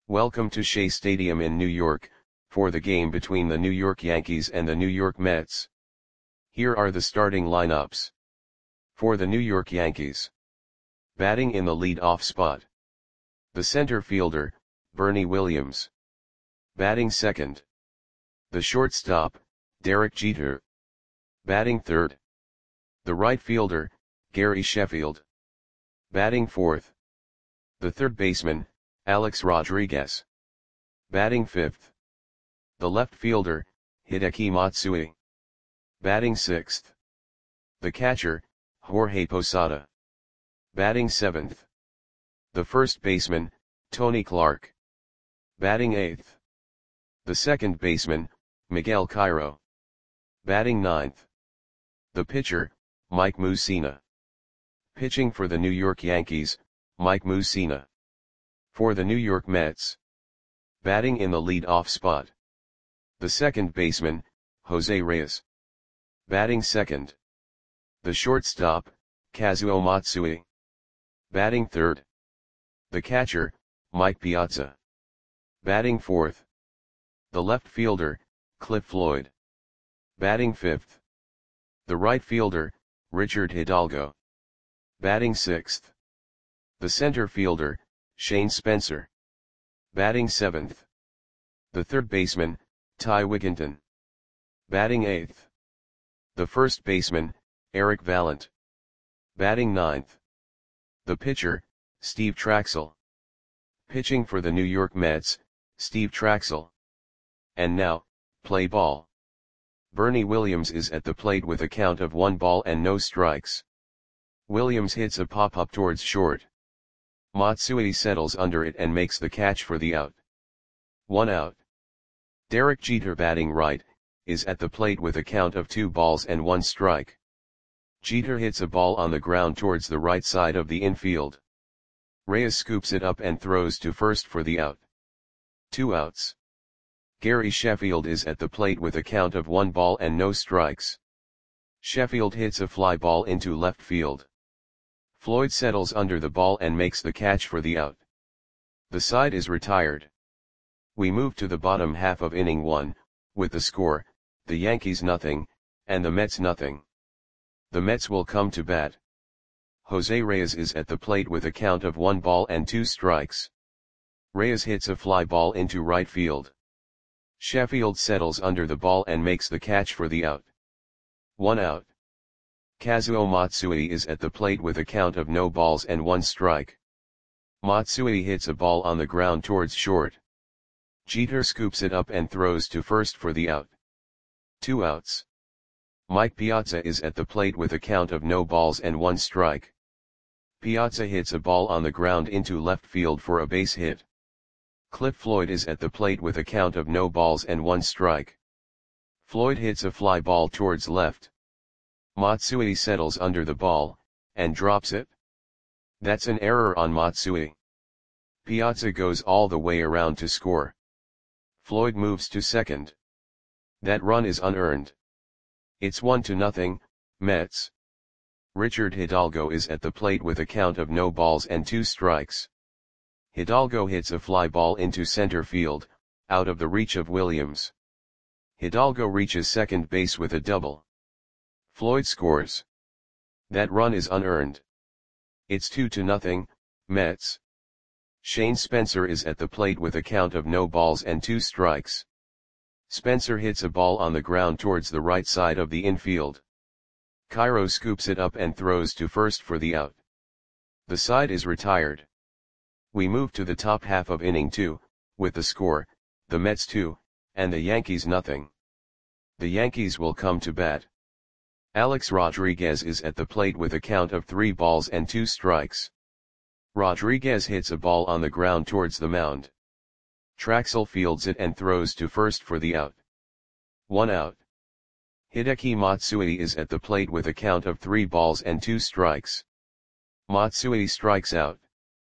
Welcome to Shea Stadium in New York, for the game between the New York Yankees and the New York Mets. Here are the starting lineups. For the New York Yankees. Batting in the lead-off spot. The center fielder, Bernie Williams. Batting second. The shortstop, Derek Jeter. Batting third. The right fielder, Gary Sheffield. Batting fourth. The third baseman, Alex Rodriguez. Batting fifth. The left fielder, Hideki Matsui. Batting sixth. The catcher, Jorge Posada. Batting seventh. The first baseman, Tony Clark. Batting eighth. The second baseman, Miguel Cairo. Batting ninth. The pitcher, Mike Mussina. Pitching for the New York Yankees, Mike Mussina. For the New York Mets. Batting in the lead-off spot. The second baseman, Jose Reyes. Batting second. The shortstop, Kazuo Matsui. Batting third. The catcher, Mike Piazza. Batting fourth. The left fielder, Cliff Floyd. Batting fifth. The right fielder, Richard Hidalgo. Batting sixth. The center fielder, Shane Spencer. Batting seventh. The third baseman, Ty Wigginton. Batting eighth. The first baseman, Eric Vallant. Batting ninth. The pitcher, Steve Traxel. Pitching for the New York Mets, Steve Traxel. And now, play ball. Bernie Williams is at the plate with a count of 1 ball and no strikes. Williams hits a pop-up towards short. Matsui settles under it and makes the catch for the out. 1 out. Derek Jeter, batting right, is at the plate with a count of 2 balls and 1 strike. Jeter hits a ball on the ground towards the right side of the infield. Reyes scoops it up and throws to first for the out. 2 outs. Gary Sheffield is at the plate with a count of 1 ball and no strikes. Sheffield hits a fly ball into left field. Floyd settles under the ball and makes the catch for the out. The side is retired. We move to the bottom half of inning 1, with the score, the Yankees nothing, and the Mets nothing. The Mets will come to bat. Jose Reyes is at the plate with a count of 1 ball and 2 strikes. Reyes hits a fly ball into right field. Sheffield settles under the ball and makes the catch for the out. 1 out. Kazuo Matsui is at the plate with a count of no balls and 1 strike. Matsui hits a ball on the ground towards short. Jeter scoops it up and throws to first for the out. 2 outs. Mike Piazza is at the plate with a count of no balls and 1 strike. Piazza hits a ball on the ground into left field for a base hit. Cliff Floyd is at the plate with a count of no balls and 1 strike. Floyd hits a fly ball towards left. Matsui settles under the ball, and drops it. That's an error on Matsui. Piazza goes all the way around to score. Floyd moves to second. That run is unearned. It's 1-0, Mets. Richard Hidalgo is at the plate with a count of no balls and 2 strikes. Hidalgo hits a fly ball into center field, out of the reach of Williams. Hidalgo reaches second base with a double. Floyd scores. That run is unearned. It's 2-0, Mets. Shane Spencer is at the plate with a count of no balls and 2 strikes. Spencer hits a ball on the ground towards the right side of the infield. Cairo scoops it up and throws to first for the out. The side is retired. We move to the top half of inning 2, with the score, the Mets 2, and the Yankees nothing. The Yankees will come to bat. Alex Rodriguez is at the plate with a count of 3 balls and 2 strikes. Rodriguez hits a ball on the ground towards the mound. Traxel fields it and throws to first for the out. 1 out. Hideki Matsui is at the plate with a count of 3 balls and 2 strikes. Matsui strikes out.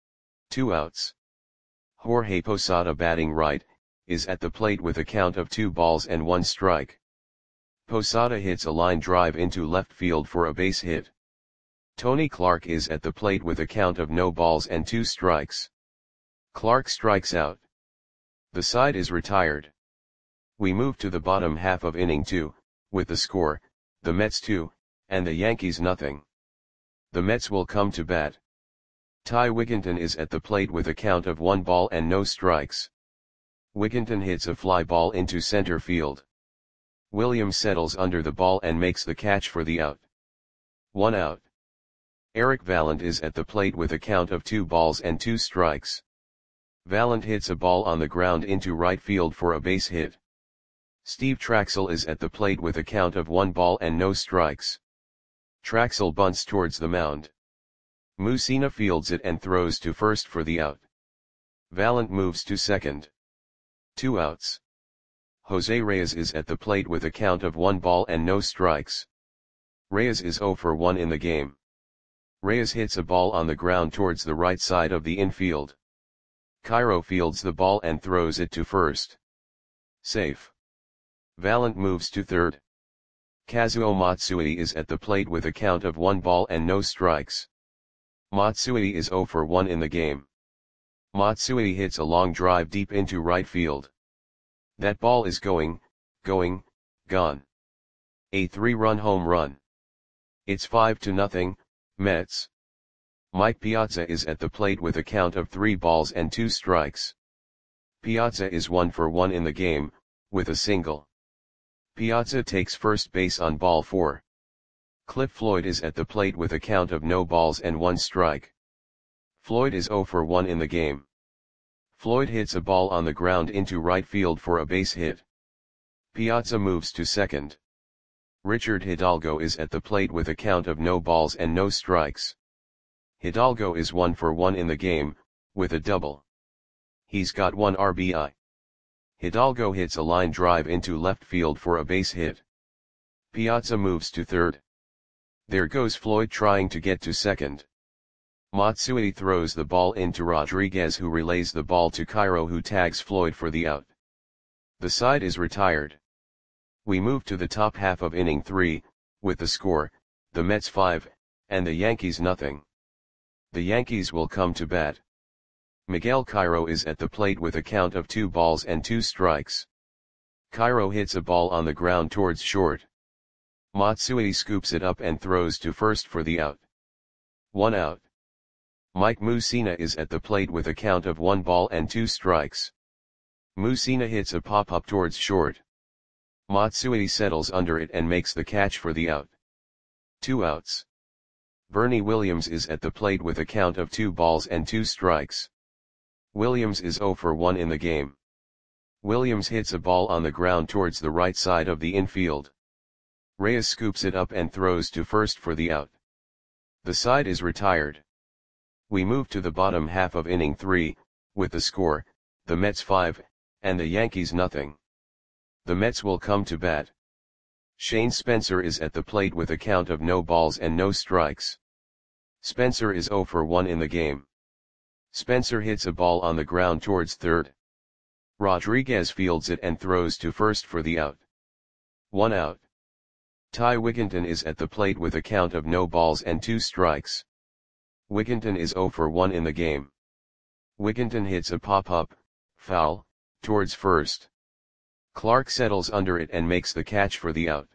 2 outs. Jorge Posada, batting right, is at the plate with a count of 2 balls and 1 strike. Posada hits a line drive into left field for a base hit. Tony Clark is at the plate with a count of no balls and 2 strikes. Clark strikes out. The side is retired. We move to the bottom half of inning 2, with the score, the Mets 2, and the Yankees nothing. The Mets will come to bat. Ty Wigginton is at the plate with a count of 1 ball and no strikes. Wigginton hits a fly ball into center field. Williams settles under the ball and makes the catch for the out. 1 out. Eric Vallant is at the plate with a count of 2 balls and 2 strikes. Vallant hits a ball on the ground into right field for a base hit. Steve Traxel is at the plate with a count of 1 ball and no strikes. Traxel bunts towards the mound. Mussina fields it and throws to first for the out. Vallant moves to second. 2 outs. Jose Reyes is at the plate with a count of 1 ball and no strikes. Reyes is 0 for 1 in the game. Reyes hits a ball on the ground towards the right side of the infield. Cairo fields the ball and throws it to first. Safe. Vallant moves to third. Kazuo Matsui is at the plate with a count of 1 ball and no strikes. Matsui is 0 for 1 in the game. Matsui hits a long drive deep into right field. That ball is gone. A 3-run home run. It's 5-0, Mets. Mike Piazza is at the plate with a count of 3 balls and 2 strikes. Piazza is 1 for 1 in the game, with a single. Piazza takes first base on ball 4. Cliff Floyd is at the plate with a count of no balls and 1 strike. Floyd is 0 for 1 in the game. Floyd hits a ball on the ground into right field for a base hit. Piazza moves to second. Richard Hidalgo is at the plate with a count of no balls and no strikes. Hidalgo is 1 for 1 in the game, with a double. He's got 1 RBI. Hidalgo hits a line drive into left field for a base hit. Piazza moves to third. There goes Floyd trying to get to second. Matsui throws the ball into Rodriguez, who relays the ball to Cairo, who tags Floyd for the out. The side is retired. We move to the top half of inning 3, with the score, the Mets 5, and the Yankees nothing. The Yankees will come to bat. Miguel Cairo is at the plate with a count of 2 balls and 2 strikes. Cairo hits a ball on the ground towards short. Matsui scoops it up and throws to first for the out. 1 out. Mike Mussina is at the plate with a count of 1 ball and 2 strikes. Mussina hits a pop-up towards short. Matsui settles under it and makes the catch for the out. 2 outs. Bernie Williams is at the plate with a count of 2 balls and 2 strikes. Williams is 0 for 1 in the game. Williams hits a ball on the ground towards the right side of the infield. Reyes scoops it up and throws to first for the out. The side is retired. We move to the bottom half of inning 3, with the score, the Mets 5, and the Yankees nothing. The Mets will come to bat. Shane Spencer is at the plate with a count of no balls and no strikes. Spencer is 0 for 1 in the game. Spencer hits a ball on the ground towards third. Rodriguez fields it and throws to first for the out. 1 out. Ty Wigginton is at the plate with a count of no balls and 2 strikes. Wigginton is 0 for 1 in the game. Wigginton hits a pop-up, foul, towards first. Clark settles under it and makes the catch for the out.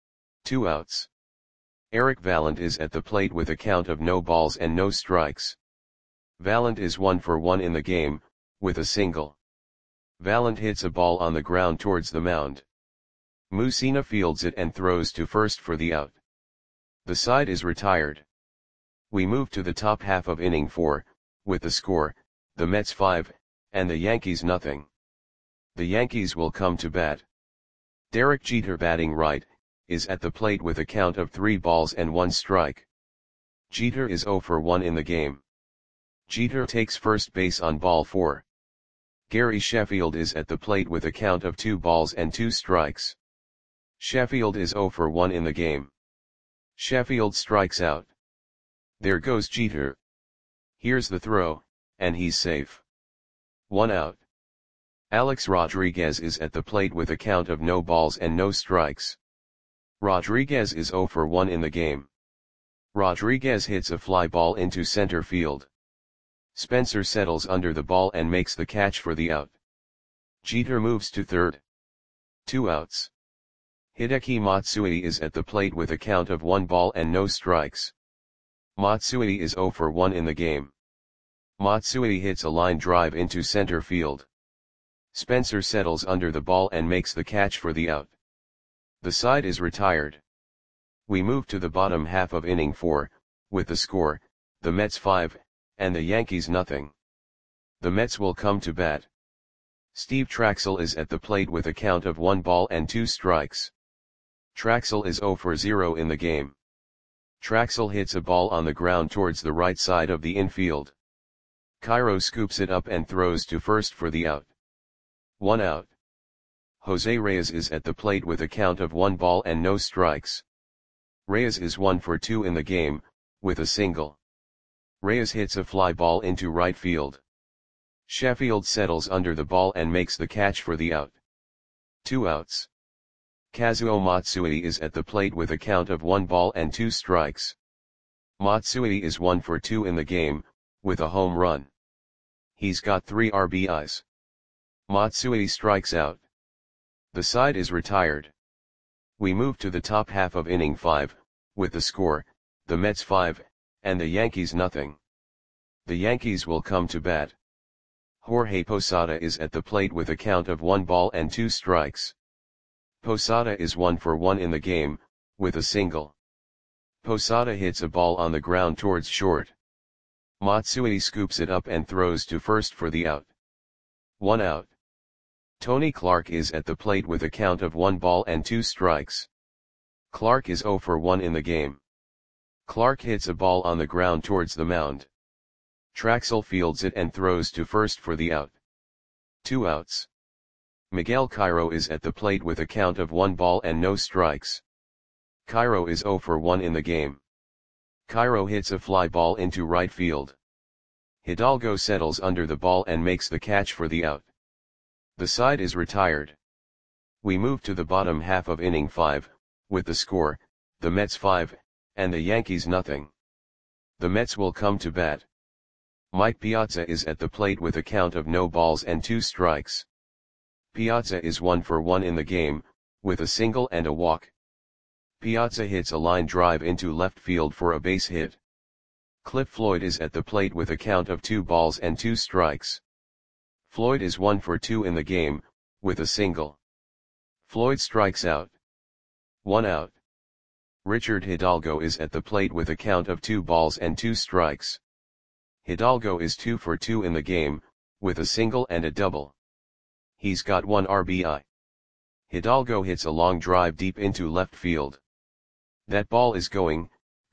2 outs. Eric Vallant is at the plate with a count of no balls and no strikes. Vallant is 1 for 1 in the game, with a single. Vallant hits a ball on the ground towards the mound. Mussina fields it and throws to first for the out. The side is retired. We move to the top half of inning 4, with the score, the Mets 5, and the Yankees nothing. The Yankees will come to bat. Derek Jeter, batting right, is at the plate with a count of 3 balls and 1 strike. Jeter is 0 for 1 in the game. Jeter takes first base on ball 4. Gary Sheffield is at the plate with a count of 2 balls and 2 strikes. Sheffield is 0 for 1 in the game. Sheffield strikes out. There goes Jeter. Here's the throw, and he's safe. 1 out. Alex Rodriguez is at the plate with a count of no balls and no strikes. Rodriguez is 0 for 1 in the game. Rodriguez hits a fly ball into center field. Spencer settles under the ball and makes the catch for the out. Jeter moves to third. 2 outs. Hideki Matsui is at the plate with a count of 1 ball and no strikes. Matsui is 0 for 1 in the game. Matsui hits a line drive into center field. Spencer settles under the ball and makes the catch for the out. The side is retired. We move to the bottom half of inning 4, with the score, the Mets 5, and the Yankees nothing. The Mets will come to bat. Steve Traxel is at the plate with a count of 1 ball and 2 strikes. Traxel is 0 for 0 in the game. Traxel hits a ball on the ground towards the right side of the infield. Cairo scoops it up and throws to first for the out. 1 out. Jose Reyes is at the plate with a count of 1 ball and no strikes. Reyes is 1 for 2 in the game, with a single. Reyes hits a fly ball into right field. Sheffield settles under the ball and makes the catch for the out. 2 outs. Kazuo Matsui is at the plate with a count of 1 ball and 2 strikes. Matsui is 1 for 2 in the game, with a home run. He's got 3 RBIs. Matsui strikes out. The side is retired. We move to the top half of inning 5, with the score, the Mets 5, and the Yankees nothing. The Yankees will come to bat. Jorge Posada is at the plate with a count of 1 ball and 2 strikes. Posada is 1 for 1 in the game, with a single. Posada hits a ball on the ground towards short. Matsui scoops it up and throws to first for the out. 1 out. Tony Clark is at the plate with a count of 1 ball and 2 strikes. Clark is 0 for 1 in the game. Clark hits a ball on the ground towards the mound. Traxel fields it and throws to first for the out. 2 outs. Miguel Cairo is at the plate with a count of 1 ball and no strikes. Cairo is 0 for 1 in the game. Cairo hits a fly ball into right field. Hidalgo settles under the ball and makes the catch for the out. The side is retired. We move to the bottom half of inning 5, with the score, the Mets 5, and the Yankees nothing. The Mets will come to bat. Mike Piazza is at the plate with a count of no balls and 2 strikes. Piazza is 1 for 1 in the game, with a single and a walk. Piazza hits a line drive into left field for a base hit. Cliff Floyd is at the plate with a count of 2 balls and 2 strikes. Floyd is 1 for 2 in the game, with a single. Floyd strikes out. 1 out. Richard Hidalgo is at the plate with a count of 2 balls and 2 strikes. Hidalgo is 2 for 2 in the game, with a single and a double. He's got 1 RBI. Hidalgo hits a long drive deep into left field. That ball is gone.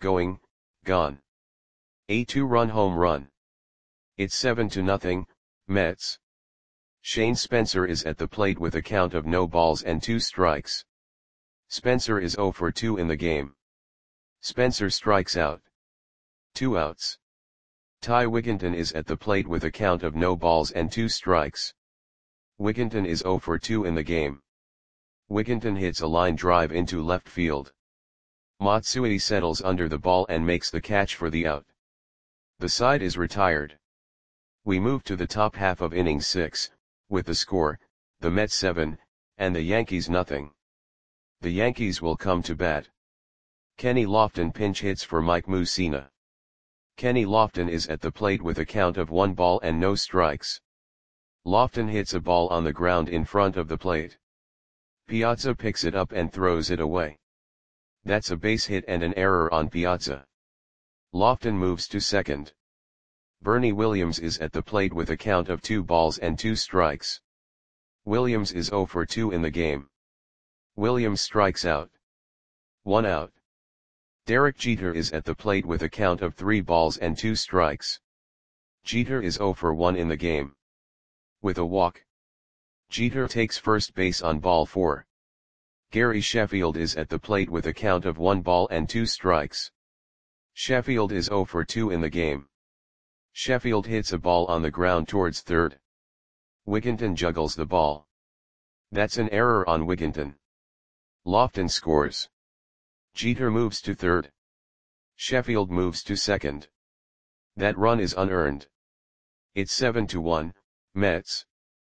A 2-run home run. It's 7-0, Mets. Shane Spencer is at the plate with a count of no balls and 2 strikes. Spencer is 0 for 2 in the game. Spencer strikes out. 2 outs. Ty Wigginton is at the plate with a count of no balls and 2 strikes. Wigginton is 0 for 2 in the game. Wigginton hits a line drive into left field. Matsui settles under the ball and makes the catch for the out. The side is retired. We move to the top half of inning 6, with the score, the Mets 7, and the Yankees nothing. The Yankees will come to bat. Kenny Lofton pinch hits for Mike Mussina. Kenny Lofton is at the plate with a count of 1 ball and no strikes. Lofton hits a ball on the ground in front of the plate. Piazza picks it up and throws it away. That's a base hit and an error on Piazza. Lofton moves to second. Bernie Williams is at the plate with a count of 2 balls and 2 strikes. Williams is 0 for 2 in the game. Williams strikes out. 1 out. Derek Jeter is at the plate with a count of 3 balls and 2 strikes. Jeter is 0 for 1 in the game. With a walk. Jeter takes first base on ball 4. Gary Sheffield is at the plate with a count of 1 ball and 2 strikes. Sheffield is 0 for 2 in the game. Sheffield hits a ball on the ground towards third. Wigginton juggles the ball. That's an error on Wigginton. Lofton scores. Jeter moves to third. Sheffield moves to second. That run is unearned. It's 7-1, Mets.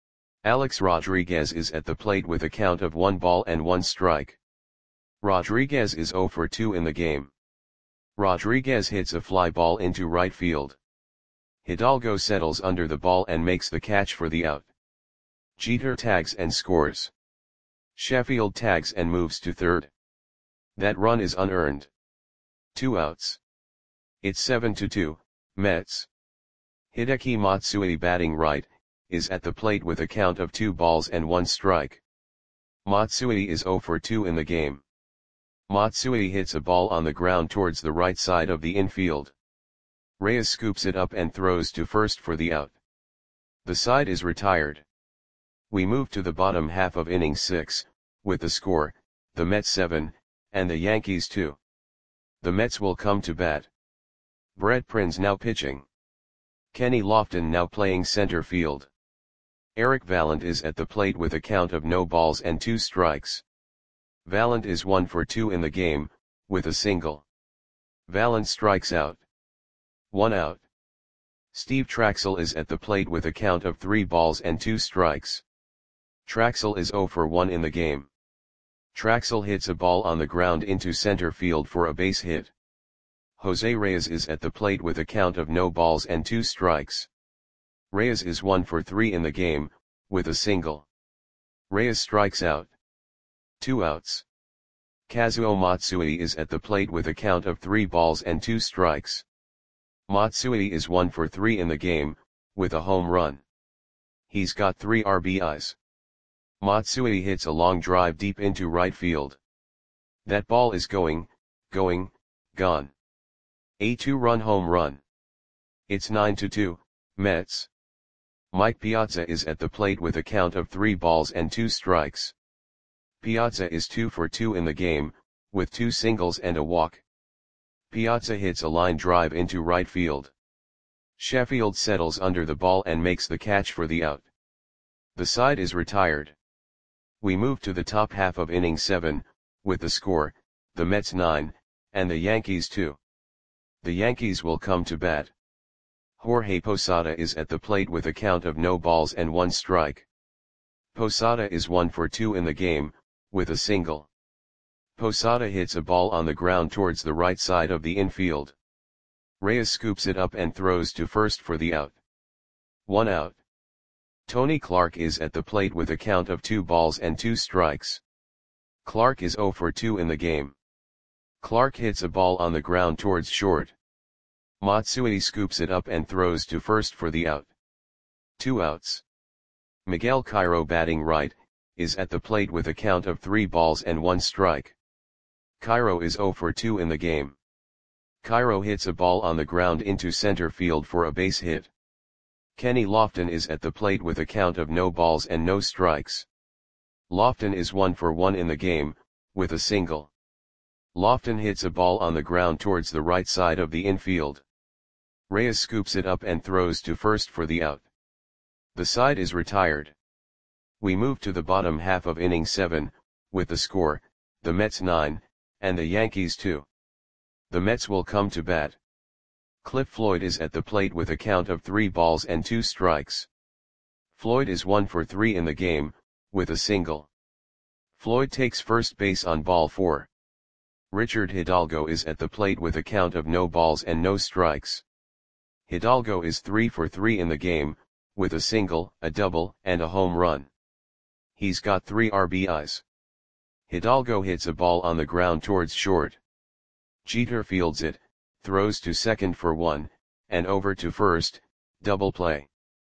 Alex Rodriguez is at the plate with a count of 1 ball and 1 strike. Rodriguez is 0 for 2 in the game. Rodriguez hits a fly ball into right field. Hidalgo settles under the ball and makes the catch for the out. Jeter tags and scores. Sheffield tags and moves to third. That run is unearned. 2 outs. It's 7-2, Mets. Hideki Matsui, batting right, is at the plate with a count of 2 balls and 1 strike. Matsui is 0 for 2 in the game. Matsui hits a ball on the ground towards the right side of the infield. Reyes scoops it up and throws to first for the out. The side is retired. We move to the bottom half of inning 6, with the score, the Mets 7, and the Yankees 2. The Mets will come to bat. Brett Prinz now pitching. Kenny Lofton now playing center field. Eric Vallant is at the plate with a count of no balls and 2 strikes. Vallant is 1 for 2 in the game, with a single. Vallant strikes out. 1 out. Steve Traxel is at the plate with a count of 3 balls and 2 strikes. Traxel is 0 for 1 in the game. Traxel hits a ball on the ground into center field for a base hit. Jose Reyes is at the plate with a count of no balls and 2 strikes. Reyes is 1 for 3 in the game, with a single. Reyes strikes out. 2 outs. Kazuo Matsui is at the plate with a count of 3 balls and 2 strikes. Matsui is 1 for 3 in the game, with a home run. He's got 3 RBIs. Matsui hits a long drive deep into right field. That ball is gone. A 2-run home run. It's 9-2, Mets. Mike Piazza is at the plate with a count of 3 balls and 2 strikes. Piazza is 2 for 2 in the game, with 2 singles and a walk. Piazza hits a line drive into right field. Sheffield settles under the ball and makes the catch for the out. The side is retired. We move to the top half of inning 7, with the score, the Mets 9, and the Yankees 2. The Yankees will come to bat. Jorge Posada is at the plate with a count of no balls and 1 strike. Posada is 1 for 2 in the game, with a single. Posada hits a ball on the ground towards the right side of the infield. Reyes scoops it up and throws to first for the out. 1 out. Tony Clark is at the plate with a count of 2 balls and 2 strikes. Clark is 0 for 2 in the game. Clark hits a ball on the ground towards short. Matsui scoops it up and throws to first for the out. 2 outs. Miguel Cairo, batting right, is at the plate with a count of 3 balls and 1 strike. Cairo is 0 for 2 in the game. Cairo hits a ball on the ground into center field for a base hit. Kenny Lofton is at the plate with a count of no balls and no strikes. Lofton is 1 for 1 in the game, with a single. Lofton hits a ball on the ground towards the right side of the infield. Reyes scoops it up and throws to first for the out. The side is retired. We move to the bottom half of inning 7, with the score, the Mets 9, and the Yankees 2. The Mets will come to bat. Cliff Floyd is at the plate with a count of 3 balls and 2 strikes. Floyd is 1 for 3 in the game, with a single. Floyd takes first base on ball 4. Richard Hidalgo is at the plate with a count of no balls and no strikes. Hidalgo is 3 for 3 in the game, with a single, a double, and a home run. He's got 3 RBIs. Hidalgo hits a ball on the ground towards short. Jeter fields it, throws to second for 1, and over to first, double play.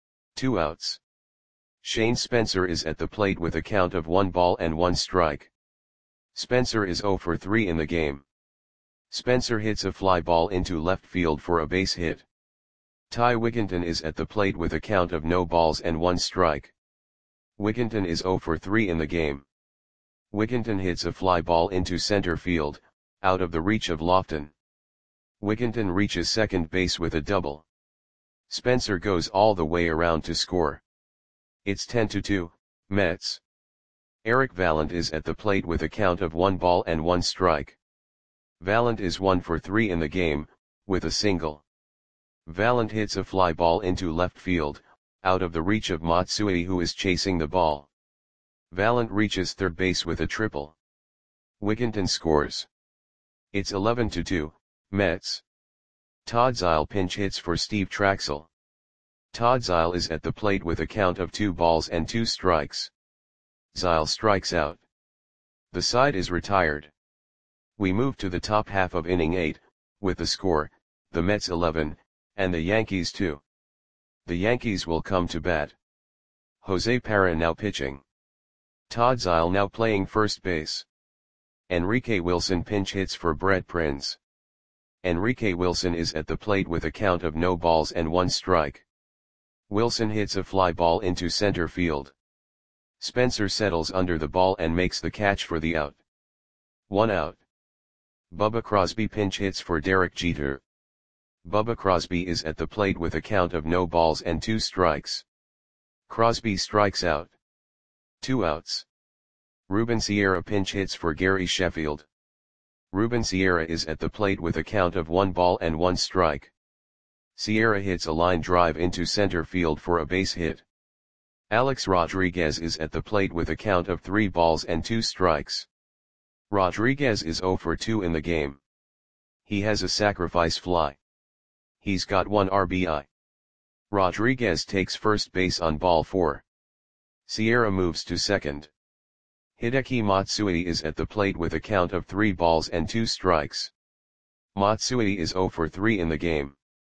2 outs. Shane Spencer is at the plate with a count of 1 ball and 1 strike. Spencer is 0 for 3 in the game. Spencer hits a fly ball into left field for a base hit. Ty Wigginton is at the plate with a count of no balls and 1 strike. Wigginton is 0 for 3 in the game. Wigginton hits a fly ball into center field, out of the reach of Lofton. Wigginton reaches second base with a double. Spencer goes all the way around to score. It's 10-2, Mets. Eric Vallant is at the plate with a count of 1 ball and 1 strike. Vallant is 1 for 3 in the game, with a single. Vallant hits a fly ball into left field, out of the reach of Matsui, who is chasing the ball. Valent reaches third base with a triple. Wigginton scores. It's 11-2, Mets. Todd Zeile pinch hits for Steve Trachsel. Todd Zeile is at the plate with a count of 2 balls and 2 strikes. Zeile strikes out. The side is retired. We move to the top half of inning 8, with the score, the Mets 11, and the Yankees 2. The Yankees will come to bat. Jose Parra now pitching. Todd Zeile now playing first base. Enrique Wilson pinch hits for Brett Prinz. Enrique Wilson is at the plate with a count of 0 balls and 1 strike. Wilson hits a fly ball into center field. Spencer settles under the ball and makes the catch for the out. 1 out. Bubba Crosby pinch hits for Derek Jeter. Bubba Crosby is at the plate with a count of 0 balls and 2 strikes. Crosby strikes out. 2 outs. Ruben Sierra pinch hits for Gary Sheffield. Ruben Sierra is at the plate with a count of 1 ball and 1 strike. Sierra hits a line drive into center field for a base hit. Alex Rodriguez is at the plate with a count of 3 balls and 2 strikes. Rodriguez is 0 for 2 in the game. He has a sacrifice fly. He's got 1 RBI. Rodriguez takes first base on ball 4. Sierra moves to second. Hideki Matsui is at the plate with a count of 3 balls and 2 strikes. Matsui is 0 for 3 in the game.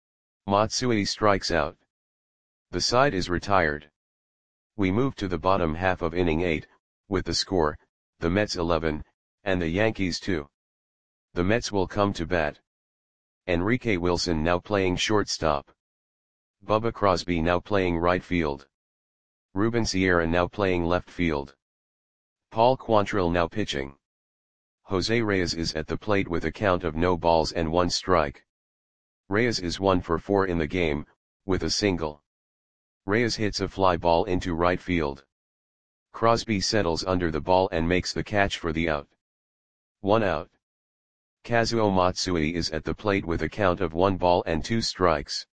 Matsui strikes out. The side is retired. We move to the bottom half of inning 8, with the score, the Mets 11, and the Yankees 2. The Mets will come to bat. Enrique Wilson now playing shortstop. Bubba Crosby now playing right field. Ruben Sierra now playing left field. Paul Quantrill now pitching. Jose Reyes is at the plate with a count of 0 balls and 1 strike. Reyes is 1 for 4 in the game, with a single. Reyes hits a fly ball into right field. Crosby settles under the ball and makes the catch for the out. 1 out. Kazuo Matsui is at the plate with a count of 1 ball and 2 strikes.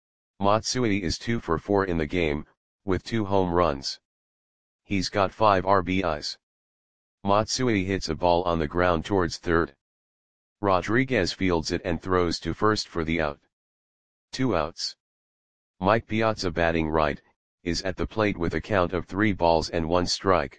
Matsui is 2 for 4 in the game, with 2 home runs. He's got 5 RBIs. Matsui hits a ball on the ground towards third. Rodriguez fields it and throws to first for the out. 2 outs. Mike Piazza batting right, is at the plate with a count of 3 balls and 1 strike.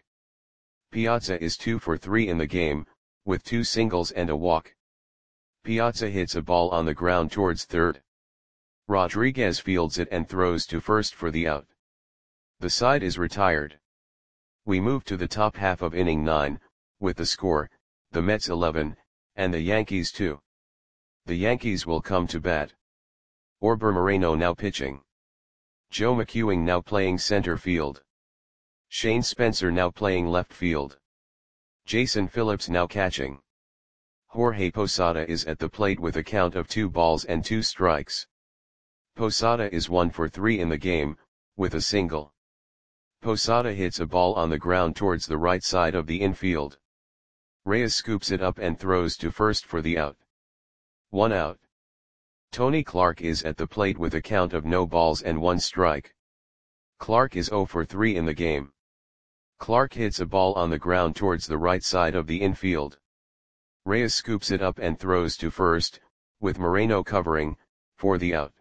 Piazza is 2 for 3 in the game, with 2 singles and a walk. Piazza hits a ball on the ground towards third. Rodriguez fields it and throws to first for the out. The side is retired. We move to the top half of inning 9, with the score, the Mets 11, and the Yankees 2. The Yankees will come to bat. Orber Moreno now pitching. Joe McEwing now playing center field. Shane Spencer now playing left field. Jason Phillips now catching. Jorge Posada is at the plate with a count of 2 balls and 2 strikes. Posada is 1 for 3 in the game, with a single. Posada hits a ball on the ground towards the right side of the infield. Reyes scoops it up and throws to first for the out. 1 out. Tony Clark is at the plate with a count of 0 balls and 1 strike. Clark is 0 for 3 in the game. Clark hits a ball on the ground towards the right side of the infield. Reyes scoops it up and throws to first, with Moreno covering, for the out.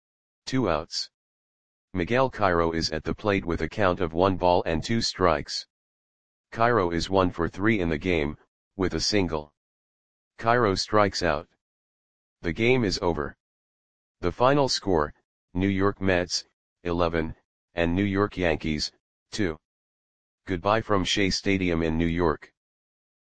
2 outs. Miguel Cairo is at the plate with a count of 1 ball and 2 strikes. Cairo is 1 for 3 in the game, with a single. Cairo strikes out. The game is over. The final score, New York Mets, 11, and New York Yankees, 2. Goodbye from Shea Stadium in New York.